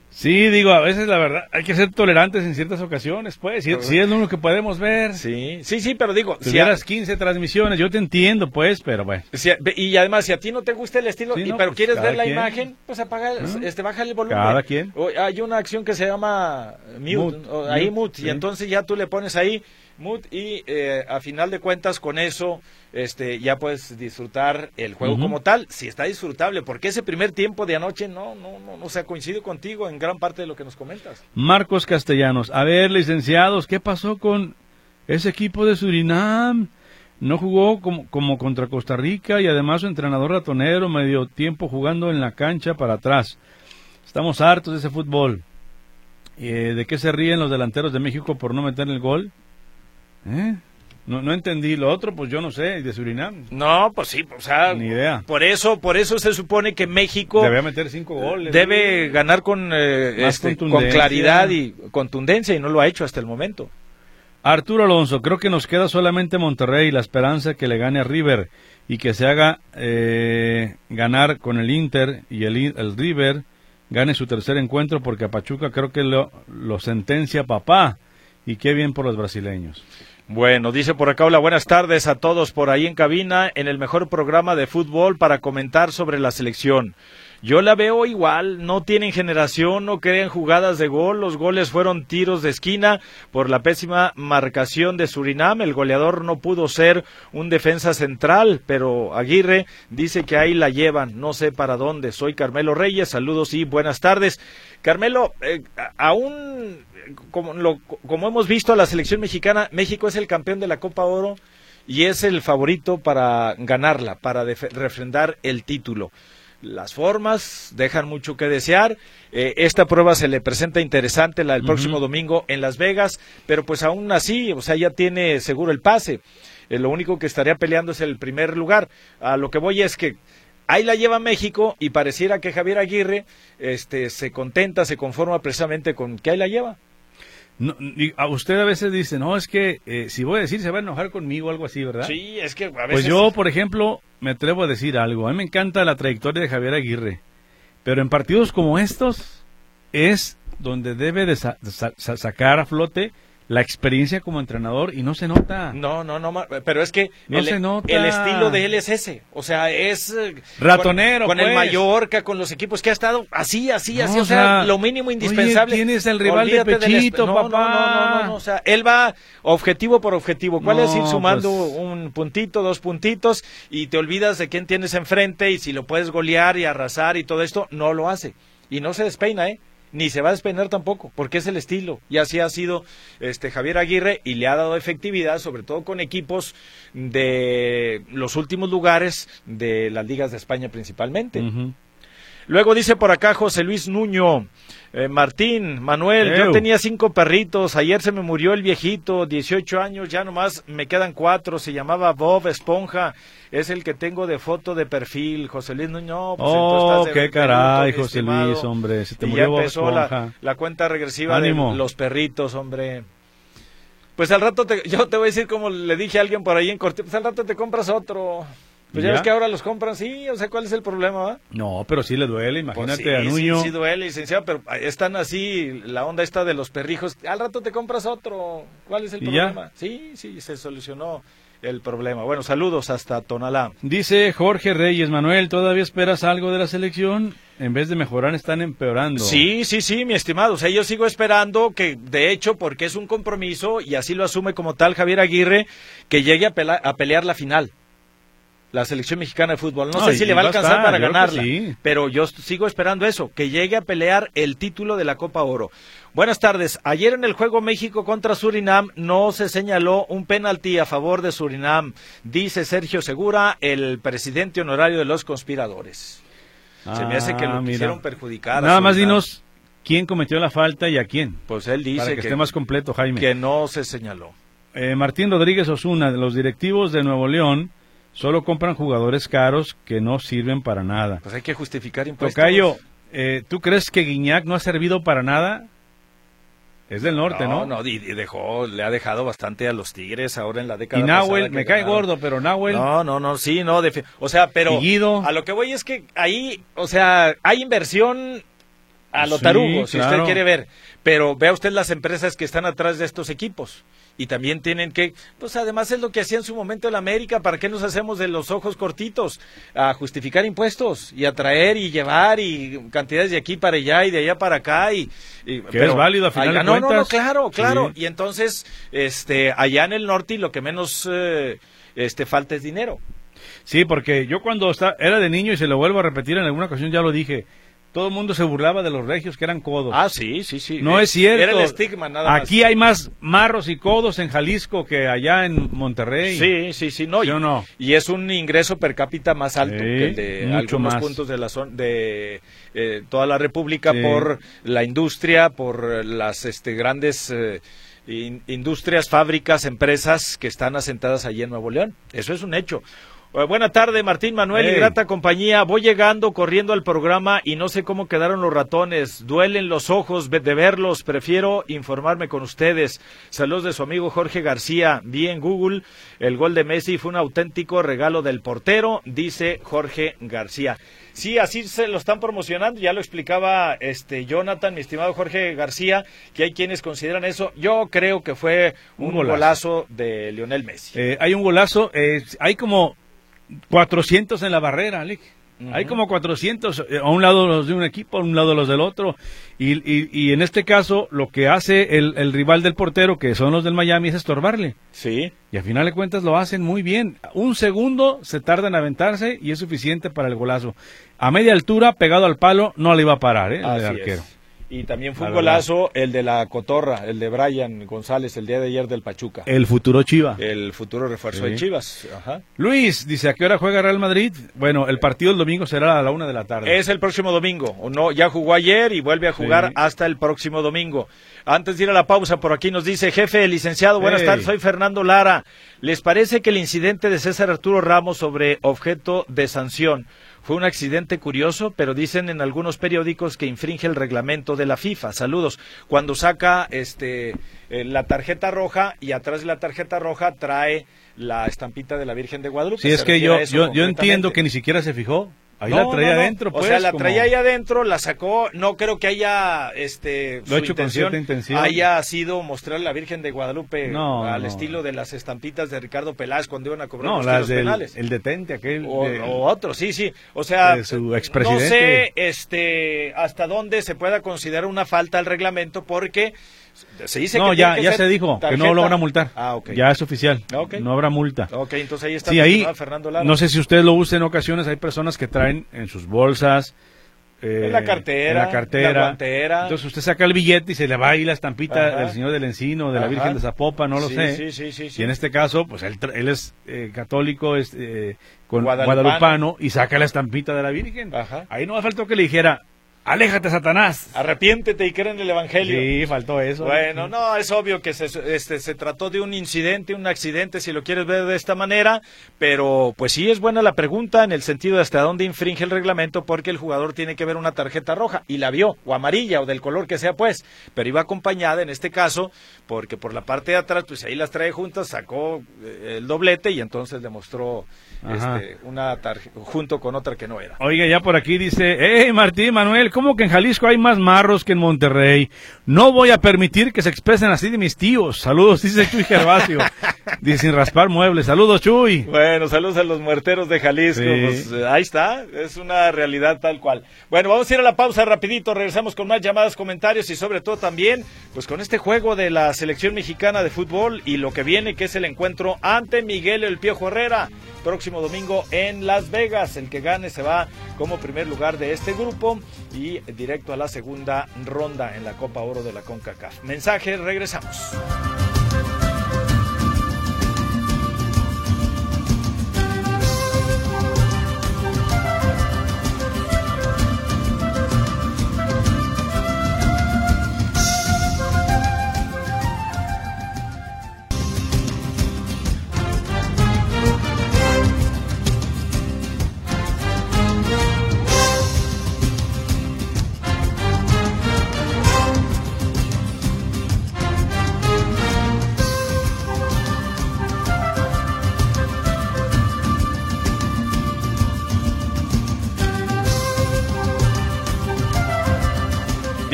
Sí, digo, a veces la verdad hay que ser tolerantes en ciertas ocasiones, pues, si, si es lo único que podemos ver. Sí, sí, sí, pero digo... Si tuvieras a... quince transmisiones, yo te entiendo, pues, pero bueno. Si a, y además, si a ti no te gusta el estilo, sí, y, no, pero pues, quieres ver la quien. imagen, pues apaga, ¿Ah? este, baja el volumen. Cada quien. O, hay una acción que se llama mute, mute o, ahí mute, mute sí. Y entonces ya tú le pones ahí mute y eh, a final de cuentas con eso este ya puedes disfrutar el juego uh-huh. como tal, si está disfrutable, porque ese primer tiempo de anoche no, no, no, no, o sea, coincido contigo en gran parte de lo que nos comentas. Marcos Castellanos, a ver, licenciados, ¿qué pasó con ese equipo de Surinam? No jugó como, como contra Costa Rica y además su entrenador ratonero medio tiempo jugando en la cancha para atrás. Estamos hartos de ese fútbol. Eh, ¿De qué se ríen los delanteros de México por no meter el gol? ¿Eh? No, no entendí. Lo otro, pues yo no sé, de Surinam. No, pues sí, o sea, ni idea. Por eso, por eso se supone que México debe meter cinco goles. Debe ¿no? ganar con, eh, este, con claridad y contundencia y no lo ha hecho hasta el momento. Arturo Alonso, creo que nos queda solamente Monterrey, la esperanza que le gane a River y que se haga eh, ganar con el Inter y el, el River gane su tercer encuentro, porque a Pachuca creo que lo, lo sentencia papá. Y qué bien por los brasileños. Bueno, dice por acá, hola, buenas tardes a todos por ahí en cabina, en el mejor programa de fútbol para comentar sobre la selección. Yo la veo igual, no tienen generación, no crean jugadas de gol, los goles fueron tiros de esquina por la pésima marcación de Surinam, el goleador no pudo ser un defensa central, pero Aguirre dice que ahí la llevan, no sé para dónde. Soy Carmelo Reyes, saludos y buenas tardes. Carmelo, eh, aún... Como, lo, como hemos visto a la selección mexicana, México es el campeón de la Copa Oro y es el favorito para ganarla, para def- refrendar el título. Las formas dejan mucho que desear. Eh, esta prueba se le presenta interesante, la del uh-huh. próximo domingo en Las Vegas, pero pues aún así, o sea, ya tiene seguro el pase. Eh, lo único que estaría peleando es el primer lugar. A lo que voy es que ahí la lleva México y pareciera que Javier Aguirre este, se contenta, se conforma precisamente con que ahí la lleva. No, a usted a veces dice, no, es que eh, si voy a decir se va a enojar conmigo o algo así, ¿verdad? Sí, es que a veces... Pues yo, por ejemplo, me atrevo a decir algo. A mí me encanta la trayectoria de Javier Aguirre, pero en partidos como estos es donde debe de, sa- de sa- sacar a flote la experiencia como entrenador y no se nota. No, no, no, pero es que no el, se nota. El estilo de él es ese, o sea, es ratonero, con, con pues. el Mallorca, con los equipos que ha estado así, así, no, así, o sea, sea, lo mínimo indispensable. Oye, tienes el rival Olvídate de pechito, no, papá. No, no, no, no, no, o sea, él va objetivo por objetivo. ¿Cuál no, es ir sumando pues... un puntito, dos puntitos y te olvidas de quién tienes enfrente y si lo puedes golear y arrasar y todo esto? No lo hace y no se despeina, ¿eh? Ni se va a despeinar tampoco, porque es el estilo, y así ha sido este Javier Aguirre, y le ha dado efectividad, sobre todo con equipos de los últimos lugares de las ligas de España principalmente. Uh-huh. Luego dice por acá José Luis Nuño, eh, Martín, Manuel, Ew. yo tenía cinco perritos, ayer se me murió el viejito, dieciocho años, ya nomás me quedan cuatro, se llamaba Bob Esponja, es el que tengo de foto de perfil, José Luis Nuño. Pues oh, qué caray, José Luis, hombre, se te y murió ya Bob empezó Esponja. La, la cuenta regresiva Ánimo. de los perritos, hombre. Pues al rato, te, yo te voy a decir como le dije a alguien por ahí en corte, pues al rato te compras otro. Pues ya, ya ves que ahora los compran, sí, o sea, ¿cuál es el problema? ¿Va? No, pero sí le duele, imagínate pues sí, a Nuño. Sí, sí duele, licenciado, pero están así, la onda esta de los perrijos, al rato te compras otro, ¿cuál es el problema? Ya? Sí, sí, se solucionó el problema. Bueno, saludos hasta Tonalá. Dice Jorge Reyes, Manuel, ¿todavía esperas algo de la selección? En vez de mejorar, están empeorando. Sí, sí, sí, mi estimado, o sea, yo sigo esperando que, de hecho, porque es un compromiso, y así lo asume como tal Javier Aguirre, que llegue a, pela- a pelear la final. La selección mexicana de fútbol. No, no sé si le va a alcanzar estar, para ganarla, sí. Pero yo sigo esperando eso, que llegue a pelear el título de la Copa Oro. Buenas tardes. Ayer en el juego México contra Surinam no se señaló un penalti a favor de Surinam, dice Sergio Segura, el presidente honorario de los conspiradores. Ah, se me hace que lo mira. quisieron perjudicar. Nada más dinos quién cometió la falta y a quién. Pues él dice para que, que esté más completo, Jaime. Que no se señaló. Eh, Martín Rodríguez Osuna, de los directivos de Nuevo León, solo compran jugadores caros que no sirven para nada. Pues hay que justificar impuestos. Tocayo, eh, ¿tú crees que Guiñac no ha servido para nada? Es del norte, ¿no? No, no, y dejó, le ha dejado bastante a los Tigres ahora en la década pasada. Y Nahuel, me cae ganaron. gordo, pero Nahuel... No, no, no, sí, no, de, o sea, pero... Guido. A lo que voy es que ahí, o sea, hay inversión a lo Sí, tarugo, si claro. usted quiere ver. Pero vea usted las empresas que están atrás de estos equipos. Y también tienen que, pues además es lo que hacía en su momento el América, ¿para qué nos hacemos de los ojos cortitos? A justificar impuestos y a traer y llevar y cantidades de aquí para allá y de allá para acá y... y que es válido a final allá, de no, cuentas. no, no, claro, claro. Sí. Y entonces, este, allá en el norte y lo que menos eh, este, falta es dinero. Sí, porque yo cuando está, era de niño y se lo vuelvo a repetir en alguna ocasión, ya lo dije, todo el mundo se burlaba de los regios que eran codos. Ah, sí, sí, sí. No es cierto. Era el estigma nada más. Aquí hay más marros y codos en Jalisco que allá en Monterrey. Sí, sí, sí, no. ¿Sí y, o no? y es un ingreso per cápita más alto Sí, que el de mucho algunos más. puntos de la zona de eh, toda la República Sí. por la industria, por las este grandes eh, in- industrias, fábricas, empresas que están asentadas allí en Nuevo León. Eso es un hecho. Buena tarde, Martín Manuel Hey. y grata compañía. Voy llegando corriendo al programa y no sé cómo quedaron los ratones. Duelen los ojos de verlos. Prefiero informarme con ustedes. Saludos de su amigo Jorge García. Vi en Google el gol de Messi fue un auténtico regalo del portero, dice Jorge García. Sí, así se lo están promocionando. Ya lo explicaba este Jonathan, mi estimado Jorge García, que hay quienes consideran eso. Yo creo que fue un, Un golazo. golazo de Lionel Messi. Eh, hay un golazo, eh, hay como cuatrocientos en la barrera, Alec. Ujú. Hay como cuatrocientos, eh, a un lado los de un equipo, a un lado los del otro. Y, y, y en este caso, lo que hace el, el rival del portero, que son los del Miami, es estorbarle. Sí. Y al final de cuentas lo hacen muy bien. Un segundo se tarda en aventarse y es suficiente para el golazo. A media altura, pegado al palo, no le iba a parar, ¿eh? El Así arquero. es. Y también fue La un verdad. golazo el de la Cotorra, el de Brian González, el día de ayer del Pachuca. El futuro Chiva. El futuro refuerzo Sí. de Chivas. Ajá. Luis dice, ¿a qué hora juega Real Madrid? Bueno, el partido el domingo será a la una de la tarde. Es el próximo domingo. O no, ya jugó ayer y vuelve a jugar Sí. hasta el próximo domingo. Antes de ir a la pausa, por aquí nos dice, jefe, licenciado, buenas Hey. tardes, soy Fernando Lara. ¿Les parece que el incidente de César Arturo Ramos sobre objeto de sanción fue un accidente curioso, pero dicen en algunos periódicos que infringe el reglamento de la FIFA? Saludos. Cuando saca este eh, la tarjeta roja y atrás de la tarjeta roja trae la estampita de la Virgen de Guadalupe. Sí, es Se que refiere yo, a eso yo, yo concretamente. entiendo que ni siquiera se fijó. Ahí No, la traía no, no. adentro, pues. O sea, la como- traía ahí adentro, la sacó. No creo que haya, este, Lo su ha hecho con intención, cierta intención. haya sido mostrar la Virgen de Guadalupe No, al no. estilo de las estampitas de Ricardo Peláez cuando iban a cobrar No, los las tiros del penales. el detente, aquel. O, de- o otro, sí, sí. O sea, de su no expresidente. sé este, hasta dónde se pueda considerar una falta al reglamento porque se dice no, que ya, tiene que ya ser se dijo que tarjeta. no lo van a multar. Ah, ok. Ya es oficial. Ok. No habrá multa. Ok, entonces ahí está Sí, mi ahí, estimado Fernando Lara. no sé si usted lo usa en ocasiones, hay personas que traen en sus bolsas, eh, En la cartera, en la cartera, la guantera. entonces usted saca el billete y se le va ahí la estampita Ajá. del Señor del Encino, de la Ajá. Virgen de Zapopan, no lo Sí, sé. sí, sí, sí, sí. Y en este caso, pues él, tra- él es eh, católico, es eh, con Guadalupano. guadalupano. y saca la estampita de la Virgen. Ajá. Ahí no me faltó que le dijera, aléjate, Satanás. Arrepiéntete y cree en el Evangelio. Sí, faltó eso. Bueno, no, es obvio que se, este, se trató de un incidente, un accidente, si lo quieres ver de esta manera, pero pues sí es buena la pregunta en el sentido de hasta dónde infringe el reglamento, porque el jugador tiene que ver una tarjeta roja, y la vio, o amarilla, o del color que sea pues, pero iba acompañada en este caso, porque por la parte de atrás, pues ahí las trae juntas, sacó eh, el doblete y entonces demostró Ajá. este, una tarjeta junto con otra que no era. Oiga, ya por aquí dice, hey Martín, Manuel, ¿cómo que en Jalisco hay más marros que en Monterrey? No voy a permitir que se expresen así de mis tíos. Saludos, dice Chuy Gervasio. Dice, sin raspar muebles. Saludos, Chuy. Bueno, saludos a los muerteros de Jalisco. Sí. Pues eh, ahí está, es una realidad tal cual. Bueno, vamos a ir a la pausa rapidito, regresamos con más llamadas, comentarios y sobre todo también, pues con este juego de la selección mexicana de fútbol y lo que viene, que es el encuentro ante Miguel El Piojo Herrera, próximo domingo en Las Vegas. El que gane se va como primer lugar de este grupo y directo a la segunda ronda en la Copa Oro de la CONCACAF. Mensaje, regresamos.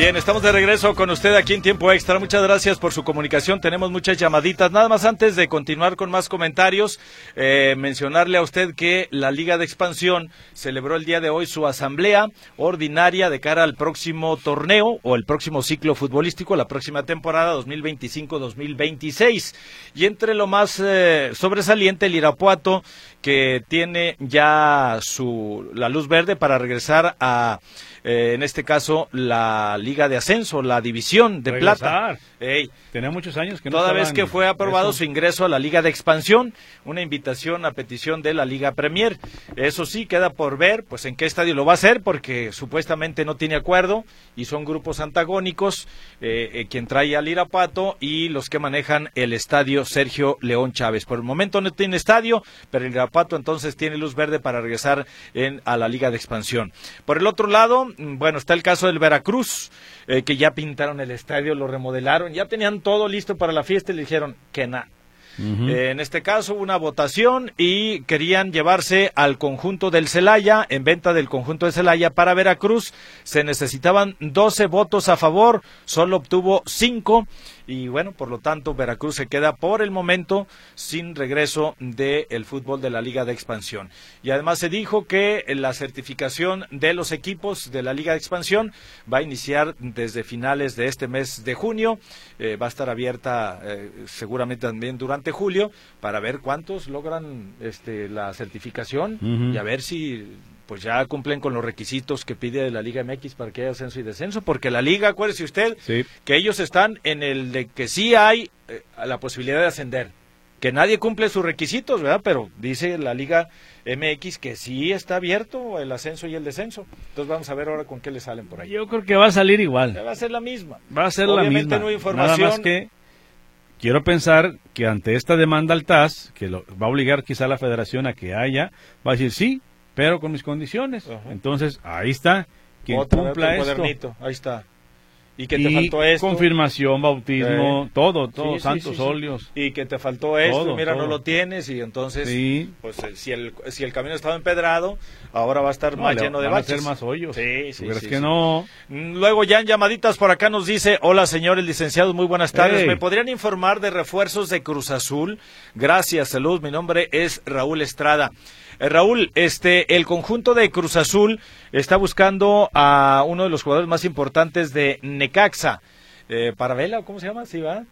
Bien, estamos de regreso con usted aquí en Tiempo Extra. Muchas gracias por su comunicación. Tenemos muchas llamaditas. Nada más antes de continuar con más comentarios, eh, mencionarle a usted que la Liga de Expansión celebró el día de hoy su asamblea ordinaria de cara al próximo torneo o el próximo ciclo futbolístico, la próxima temporada dos mil veinticinco dos mil veintiséis. Y entre lo más eh, sobresaliente, el Irapuato, que tiene ya su la luz verde para regresar a, eh, en este caso, la Liga de Ascenso, la División de Regresar. Plata. Ey. Tenía muchos años que no Toda vez que fue aprobado eso. su ingreso a la Liga de Expansión, una invitación a petición de la Liga Premier. Eso sí, queda por ver pues en qué estadio lo va a hacer, porque supuestamente no tiene acuerdo y son grupos antagónicos, eh, eh, quien trae al Irapuato y los que manejan el estadio Sergio León Chávez. Por el momento no tiene estadio, pero el Irapuato entonces tiene luz verde para regresar en, a la Liga de Expansión. Por el otro lado, bueno, está el caso del Veracruz, eh, que ya pintaron el estadio, lo remodelaron, ya tenían todo listo para la fiesta y le dijeron que nada. Uh-huh. Eh, en este caso una votación y querían llevarse al conjunto del Celaya, en venta del conjunto de Celaya para Veracruz. Se necesitaban doce votos a favor, solo obtuvo cinco. Y bueno, por lo tanto, Veracruz se queda por el momento sin regreso del fútbol de la Liga de Expansión. Y además se dijo que la certificación de los equipos de la Liga de Expansión va a iniciar desde finales de este mes de junio. Eh, va a estar abierta eh, seguramente también durante julio para ver cuántos logran este, la certificación uh-huh. y a ver si pues ya cumplen con los requisitos que pide la Liga M X para que haya ascenso y descenso, porque la Liga, acuérdese usted, sí. que ellos están en el de que sí hay eh, la posibilidad de ascender, que nadie cumple sus requisitos, ¿verdad? Pero dice la Liga M X que sí está abierto el ascenso y el descenso. Entonces vamos a ver ahora con qué le salen por ahí. Yo creo que va a salir igual. Va a ser la misma. Va a ser Obviamente la misma. No hay información. Nada más que quiero pensar que ante esta demanda al T A S, que lo, va a obligar quizá a la federación a que haya, va a decir sí, pero con mis condiciones. Uh-huh. Entonces, ahí está. Quien Otra, cumpla esto. Cuadernito. Ahí está. Y que y te faltó esto. Confirmación, bautismo, eh. todo, todo, sí, santos, sí, sí, óleos. Sí. Y que te faltó esto, todo, mira, todo. no lo tienes, y entonces, sí. pues si el si el camino estaba empedrado, ahora va a estar no, más lleno de van baches. a ser más hoyos. Sí, sí, ¿Pero sí, es que sí. no? Luego ya en llamaditas por acá nos dice, hola señores licenciados, muy buenas tardes. Hey. ¿Me podrían informar de refuerzos de Cruz Azul? Gracias, salud, mi nombre es Raúl Estrada. Eh, Raúl, este, el conjunto de Cruz Azul está buscando a uno de los jugadores más importantes de Necaxa. Eh, Paravela, ¿cómo se llama? Sí, va.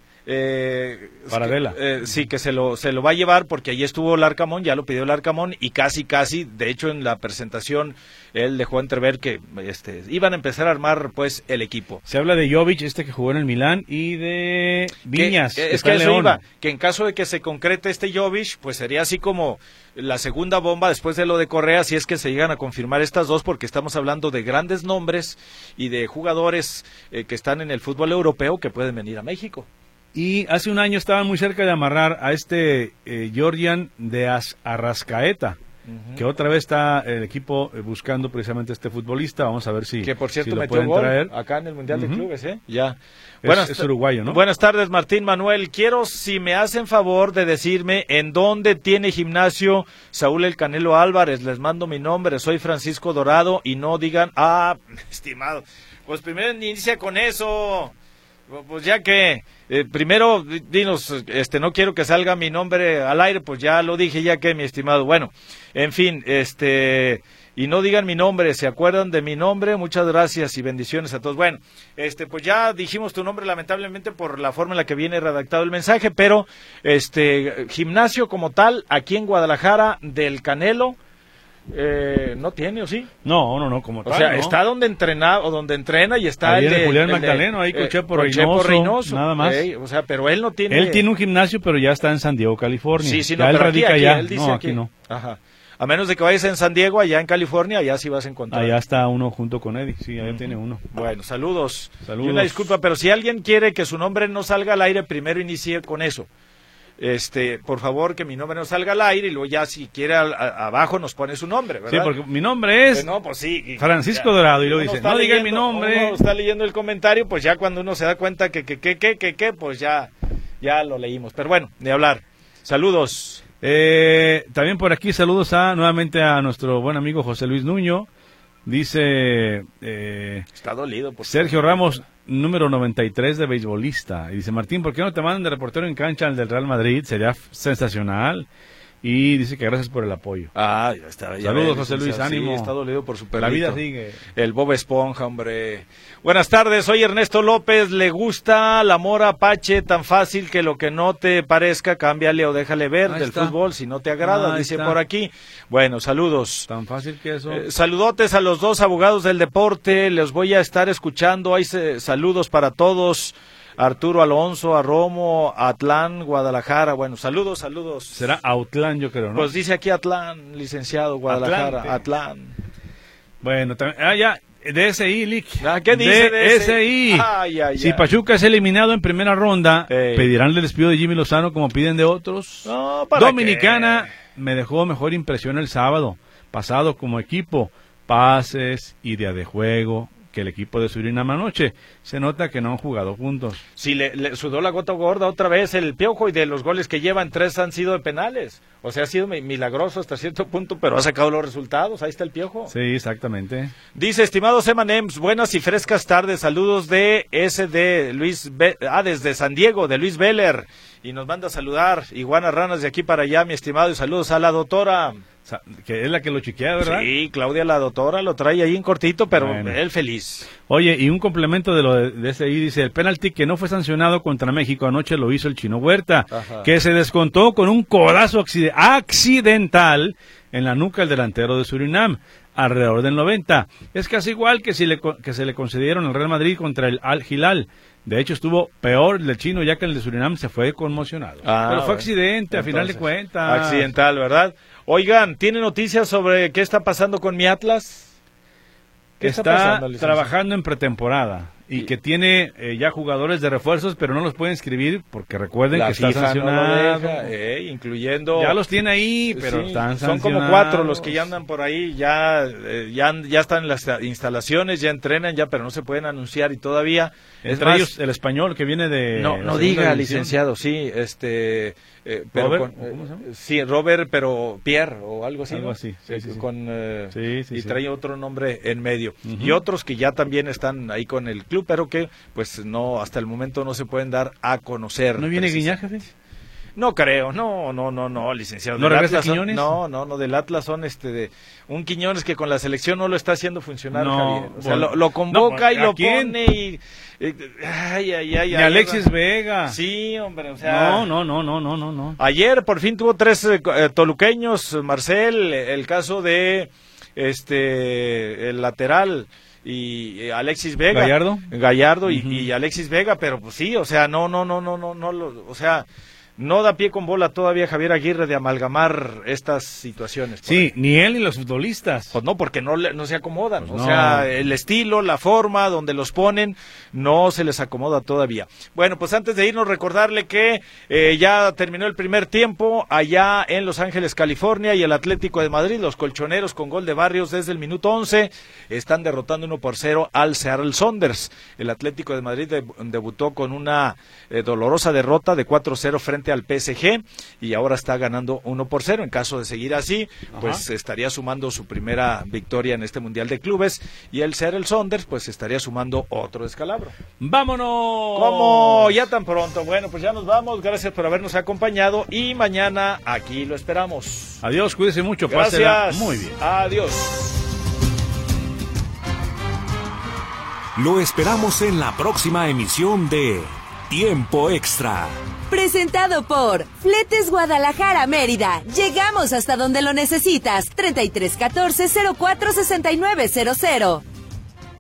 Eh, Paravela. Eh, sí, que se lo se lo va a llevar porque allí estuvo Larcamón, ya lo pidió Larcamón y casi casi, de hecho en la presentación él dejó entrever que este iban a empezar a armar pues el equipo. Se habla de Jovic, este que jugó en el Milán, y de Viñas. Que, que es que eso León. iba, que en caso de que se concrete este Jovic, pues sería así como la segunda bomba después de lo de Correa, si es que se llegan a confirmar estas dos, porque estamos hablando de grandes nombres y de jugadores eh, que están en el fútbol europeo que pueden venir a México. Y hace un año estaban muy cerca de amarrar a este eh, Jordian de As Arrascaeta, uh-huh. que otra vez está el equipo buscando precisamente a este futbolista. Vamos a ver si, que por cierto si lo metió pueden gol traer acá en el Mundial uh-huh. de Clubes, ¿eh? Ya. Es, Buenas, es uruguayo, ¿no? Buenas tardes, Martín Manuel. Quiero, si me hacen favor de decirme en dónde tiene gimnasio Saúl El Canelo Álvarez. Les mando mi nombre, soy Francisco Dorado, y no digan, ah, estimado, pues primero inicia con eso. Pues ya que, eh, primero, dinos, este, no quiero que salga mi nombre al aire, pues ya lo dije, ya que, mi estimado. Bueno, en fin, este, y no digan mi nombre, ¿se acuerdan de mi nombre? Muchas gracias y bendiciones a todos. Bueno, este, pues ya dijimos tu nombre, lamentablemente, por la forma en la que viene redactado el mensaje, pero, este, gimnasio como tal, aquí en Guadalajara, del Canelo, Eh, no tiene, ¿o sí? No, no, no, como tal. O sea, ¿no? está donde entrena, o donde entrena y está ahí el de Julián el Magdaleno, de, ahí con eh, Chepo con Reynoso, Reynoso, nada más. Eh, o sea, pero él no tiene. Él tiene un gimnasio, pero ya está en San Diego, California. Sí, sí, no, ya pero él aquí, radica aquí, allá. él dice no, aquí. aquí no. Ajá. A menos de que vayas en San Diego, allá en California, allá sí vas a encontrar. Allá está uno junto con Eddie, sí, allá uh-huh. tiene uno. Bueno, saludos. Saludos. Y una disculpa, pero si alguien quiere que su nombre no salga al aire, primero inicie con eso. Este, por favor, que mi nombre no salga al aire y luego ya si quiere a, a, abajo nos pone su nombre, ¿verdad? Sí, porque mi nombre es pues no, pues sí, Francisco ya, Dorado y luego dice, no diga mi nombre. Uno está leyendo el comentario, pues ya cuando uno se da cuenta que que que que que, que pues ya ya lo leímos. Pero bueno, ni hablar. Saludos. Eh, también por aquí saludos a nuevamente a nuestro buen amigo José Luis Nuño. Dice eh, Está dolido. Por Sergio Ramos, número noventa y tres de beisbolista. Y dice, Martín, ¿por qué no te mandan de reportero en cancha al del Real Madrid? Sería f- sensacional. Y dice que gracias por el apoyo. Ah, ya está. Ya Saludos, ves, José Luis, sí, ánimo. Está dolido por su La perrito. vida sigue. El Bob Esponja, hombre. Buenas tardes, soy Ernesto López. ¿Le gusta la mora Apache? Tan fácil que lo que no te parezca, cámbiale o déjale ver Ahí del está. fútbol si no te agrada, Ahí dice está. por aquí. Bueno, saludos. Tan fácil que eso. Eh, saludotes a los dos abogados del deporte, les voy a estar escuchando. Hay se- saludos para todos. Arturo Alonso, a Romo, a Atlán, Guadalajara. Bueno, saludos, saludos. Será Autlán, yo creo, ¿no? Pues dice aquí Atlán, licenciado, Guadalajara, Atlante. Atlán. Bueno, también, ah, ya, D S I, Lick. Ah, ¿qué dice D S I? Ay, ay, Si ay. Pachuca es eliminado en primera ronda, Ey. ¿pedirán el despido de Jimmy Lozano como piden de otros? No, ¿para Dominicana qué? me dejó mejor impresión el sábado pasado como equipo. Pases, idea de juego, que el equipo de Surinam anoche. Se nota que no han jugado juntos. Si le, le sudó la gota gorda otra vez el Piojo, y de los goles que llevan, tres han sido de penales. O sea, ha sido mi- milagroso hasta cierto punto, pero ha sacado los resultados. Ahí está el Piojo. Sí, exactamente. Dice, estimados Emanems, buenas y frescas tardes. Saludos de S D Luis Be ah, desde San Diego, de Luis Veller. Y nos manda a saludar Iguana Ranas de aquí para allá, mi estimado. Y saludos a la doctora. Sa- Que es la que lo chiquea, ¿verdad? Sí, Claudia, la doctora, lo trae ahí en cortito, pero Bueno. él feliz. Oye, y un complemento de lo de, de ese ahí, dice, el penalti que no fue sancionado contra México anoche lo hizo el Chino Huerta, Ajá. que se descontó con un codazo accide- accidental en la nuca del delantero de Surinam, alrededor del noventa. Es casi igual que si le co- que se le concedieron al Real Madrid contra el Al Hilal. De hecho, estuvo peor el del Chino, ya que el de Surinam se fue conmocionado. Ah, Pero fue bueno. accidente, a final de Entonces, cuentas. Accidental, ¿verdad? Oigan, ¿tiene noticias sobre qué está pasando con mi Atlas? ¿Qué Está, pasando, licenciado? trabajando en pretemporada y Y- que tiene eh, ya jugadores de refuerzos, pero no los pueden inscribir porque recuerden La que está FIFA no lo sancionado. deja, eh, incluyendo... Ya los tiene ahí, pero Sí, están son como sancionados. cuatro los que ya andan por ahí, ya, eh, ya, ya están en las instalaciones, ya entrenan, ya, pero no se pueden anunciar y todavía... Es Entre más, ellos el español que viene de... no, la no segunda diga, división. licenciado, sí, este... eh, pero ¿Robert? con, eh, ¿Cómo se llama? Sí, Robert, pero Pierre o algo así. Algo ¿no? así, sí, Eh, sí, sí. Con, eh, Sí, sí, y sí. trae otro nombre en medio. Ujú. Y otros que ya también están ahí con el club, pero que pues no, hasta el momento no se pueden dar a conocer. ¿No viene precisa- Guiñac, jefe? No creo, no, no, no, no, licenciado. ¿No Del regresa Atlas son- Quiñones? no, no, no, del Atlas son este de un Quiñones que con la selección no lo está haciendo funcionar, No, Javier. O sea, bueno. lo, lo convoca No, y ¿a lo quién? pone y... eh, ay, ay, ay, Ni ay, Alexis ay, Vega. Sí, hombre, o sea... No, no, no, no, no, no, no. Ayer por fin tuvo tres eh, co- eh, toluqueños, Marcel, el caso de este el lateral y eh, Alexis Vega. ¿Gallardo? Gallardo y, Ujú. y Alexis Vega, pero pues sí, o sea, no, no, no, no, no, no, lo- o sea, no da pie con bola todavía Javier Aguirre de amalgamar estas situaciones. por Sí, ahí. ni él ni los futbolistas. Pues no, porque no, le- no se acomodan. Pues o no. sea, el estilo, la forma donde los ponen, no se les acomoda todavía. Bueno, pues antes de irnos, recordarle que eh, ya terminó el primer tiempo allá en Los Ángeles, California, y el Atlético de Madrid, los colchoneros con gol de Barrios desde el minuto once, están derrotando uno por cero al Seattle Sounders. El Atlético de Madrid deb- debutó con una eh, dolorosa derrota de cuatro cero frente al P S G y ahora está ganando uno por cero. En caso de seguir así, pues estaría sumando su primera victoria en este Mundial de Clubes, y el Seattle Sounders pues estaría sumando otro descalabro. ¡Vámonos! ¿Cómo? Ya tan pronto. Bueno, pues ya nos vamos. Gracias por habernos acompañado y mañana aquí lo esperamos. Adiós, cuídese mucho, pásela Gracias. muy bien. Adiós. Lo esperamos en la próxima emisión de Tiempo Extra. Presentado por Fletes Guadalajara Mérida. Llegamos hasta donde lo necesitas. treinta y tres catorce cero cuatro sesenta y nueve cero cero.